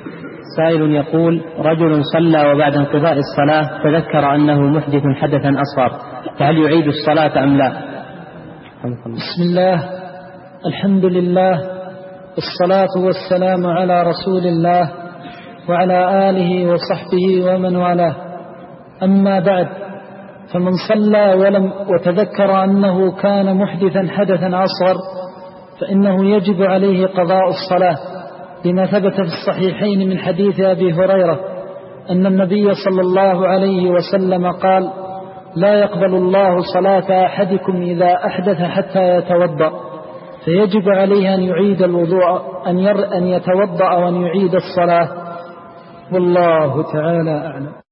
سائل يقول: رجل صلى وبعد انقضاء الصلاة تذكر أنه محدث حدثا أصغر، فهل يعيد الصلاة أم لا؟ بسم الله، الحمد لله، الصلاة والسلام على رسول الله وعلى آله وصحبه ومن والاه. أما بعد، فمن صلى وتذكر أنه كان محدثا حدثا أصغر فإنه يجب عليه قضاء الصلاة، لما ثبت في الصحيحين من حديث أبي هريرة أن النبي صلى الله عليه وسلم قال: لا يقبل الله صلاة أحدكم إذا أحدث حتى يتوضأ، فيجب عليه أن يعيد الوضوء، أن يتوضأ وأن يعيد الصلاة. والله تعالى أعلم.